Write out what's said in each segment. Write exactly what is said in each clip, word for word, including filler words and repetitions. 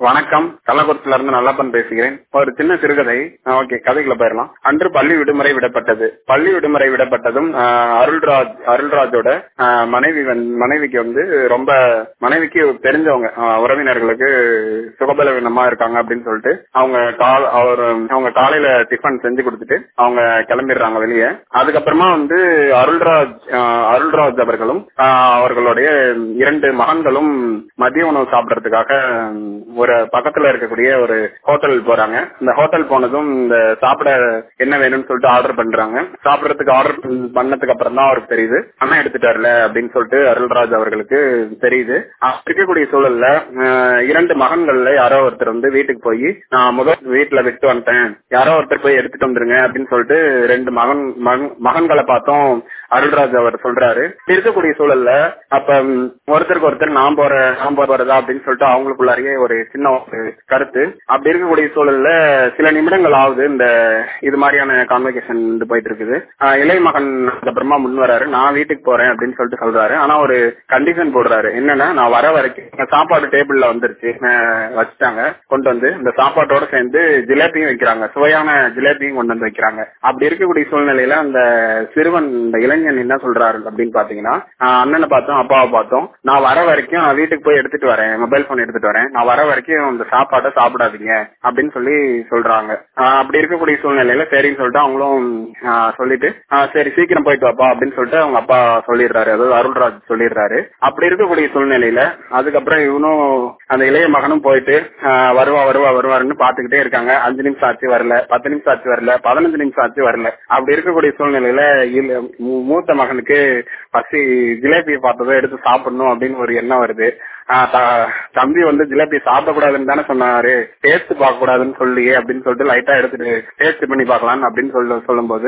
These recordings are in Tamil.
வணக்கம், கள்ளக்குறிச்சியில இருந்து நல்லப்பன் பேசுகிறேன். ஒரு சின்ன சிறுகதை. ஓகே, கதைக்குள்ள போயிடலாம். அன்று பள்ளி விடுமுறை விடப்பட்டது. பள்ளி விடுமுறை விடப்பட்டதும் ஆஹ், அருள்ராஜ் அருள்ராஜோட ஆஹ், மனைவி வந்து- மனைவிக்கு வந்து ரொம்ப மனைவிக்கு தெரிஞ்சவங்க ஆஹ், உறவினர்களுக்கு சுகபலவீனமா இருக்காங்க அப்படின்னு சொல்லிட்டு அவங்க கால் அவர் அவங்க காலையில டிஃபன் செஞ்சு கொடுத்துட்டு அவங்க கிளம்பிடுறாங்க வெளியே. அதுக்கப்புறமா வந்து அருள்ராஜ் ஆஹ், அருள்ராஜ் அவர்களும் ஆஹ், அவர்களுடைய இரண்டு மகன்களும் மதிய உணவு சாப்பிடறதுக்காக ஒரு பக்கத்துல இருக்கக்கூடிய ஒரு ஹோட்டல் போறாங்க. இந்த ஹோட்டல் போனதும் இந்த சாப்பிட என்ன வேணும்னு சொல்லிட்டு ஆர்டர் பண்றாங்க. சாப்பிடறதுக்கு ஆர்டர் பண்ணதுக்கு அப்புறம் தான் அவருக்கு தெரியுது அண்ணா எடுத்துட்டார்ல அப்படின்னு சொல்லிட்டு அருள்ராஜ் அவர்களுக்கு தெரியுது. அப்படி இருக்கக்கூடிய சூழல்ல ஆஹ், இரண்டு மகன்கள்ல யாரோ ஒருத்தர் வந்து வீட்டுக்கு போய் நான் முதல் வீட்டுல விட்டு வந்துட்டேன், யாரோ ஒருத்தர் போய் எடுத்துட்டு வந்துருங்க அப்படின்னு சொல்லிட்டு ரெண்டு மகன் மகன்- மகன்களை பார்த்தோம் அருள்ராஜ் அவர் சொல்றாரு. இப்படி இருக்கக்கூடிய சூழல்ல அப்ப ம், ஒருத்தருக்கு ஒருத்தர் நான் போறேன் நான் போறதா அப்படின்னு சொல்லிட்டு அவங்களுக்குள்ளாரியே ஒரு சின்ன ஒரு கருத்து. அப்படி இருக்கக்கூடிய சூழல்ல சில நிமிடங்கள் ஆகுது இந்த இது மாதிரியான கான்வெகேஷன் போயிட்டு இருக்குது. ஆஹ், இளைய மகன் அப்புறமா முன் வராரு, நான் வீட்டுக்கு போறேன் அப்படின்னு சொல்லிட்டு சொல்றாரு. ஆனா ஒரு கண்டிஷன் போடுறாரு. என்னன்னா, நான் வர வரைக்கும் இந்த சாப்பாடு டேபிள்ல வந்துருச்சு, ஆஹ், வச்சுட்டாங்க. கொண்டு வந்து இந்த சாப்பாட்டோட சேர்ந்து ஜிலேபியும் வைக்கிறாங்க, சுவையான ஜிலேபியும் கொண்டு வந்து வைக்கிறாங்க. அப்படி இருக்கக்கூடிய சூழ்நிலையில அந்த சிறுவன் இந்த இளைஞன் என்ன சொல்றாரு அப்படின்னு பாத்தீங்கன்னா, ஆஹ், அண்ணனை பார்த்தோம் அப்பாவை பார்த்தோம், நான் வர வரைக்கும் நான் வீட்டுக்கு போய் எடுத்துட்டு வரேன், மொபைல் போன் எடுத்துட்டு வரேன், நான் வர வரைக்கும் அந்த சாப்பாட்டை சாப்பிடாதீங்க அப்படின்னு சொல்லி சொல்றாங்க. ஆஹ், அப்படி இருக்கக்கூடிய சூழ்நிலையில சரின்னு சொல்லிட்டு அவங்களும் ஆஹ், சொல்லிட்டு ஆஹ், சரி சீக்கிரம் போயிட்டு வாப்பா அப்படின்னு சொல்லிட்டு அவங்க அப்பா சொல்லிடுறாரு, அதாவது அருள்ராஜ் சொல்லிடுறாரு. அப்படி இருக்கக்கூடிய சூழ்நிலையில அதுக்கப்புறம் இவனும் அந்த இளைய மகனும் போயிட்டு ஆஹ், வருவா வருவா வருவாருன்னு பாத்துக்கிட்டே இருக்காங்க. அஞ்சு நிமிஷம் ஆச்சு வரல, பத்து நிமிஷம் ஆச்சு வரல, பதினஞ்சு நிமிஷம் ஆச்சு வரல. அப்படி இருக்கக்கூடிய சூழ்நிலையில இல்ல- மூ- மூத்த மகனுக்கு பசி, ஜிலேபியை பார்த்ததோ எடுத்து சாப்பிடணும் அப்படின்னு ஒரு எண்ணம் வருது. ஆஹ், த- தம்பி வந்து ஜிலேபி சாப்பிடக்கூடாதுன்னு தானே சொன்னாரு, டேஸ்ட் பார்க்க கூடாதுன்னு சொல்லியே அப்படின்னு சொல்லிட்டு லைட்டா எடுத்துட்டு டேஸ்ட் பண்ணி பார்க்கலாம் அப்படின்னு சொல்ல சொல்லும் போது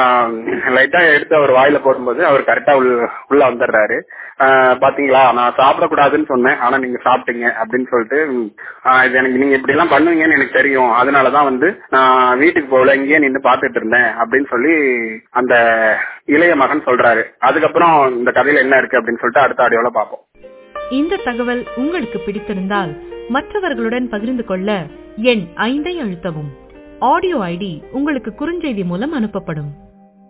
லைட்டா எடுத்து அவர் வாயில போடும்போது அவர் கரெக்டா உள்ள வந்துடுறாரு. ஆஹ், பாத்தீங்களா, நான் சாப்பிடக்கூடாதுன்னு சொன்னேன் ஆனா நீங்க சாப்பிட்டீங்க அப்படின்னு சொல்லிட்டு ஆஹ், இது எனக்கு நீங்க இப்படி எல்லாம் பண்ணுவீங்கன்னு எனக்கு தெரியும், அதனாலதான் வந்து நான் வீட்டுக்கு போகல, இங்கேயே நின்று பாத்துட்டு இருந்தேன் அப்படின்னு சொல்லி அந்த இளைய மகன் சொல்றாரு. அதுக்கப்புறம் இந்த கதையில என்ன இருக்கு அப்படின்னு சொல்லிட்டு அடுத்த ஆடியோல பார்ப்போம். இந்த தகவல் உங்களுக்கு பிடித்திருந்தால் மற்றவர்களுடன் பகிர்ந்து கொள்ள எண் ஐந்தை அழுத்தவும். ஆடியோ ஐடி உங்களுக்கு குறுஞ்செய்தி மூலம் அனுப்பப்படும்.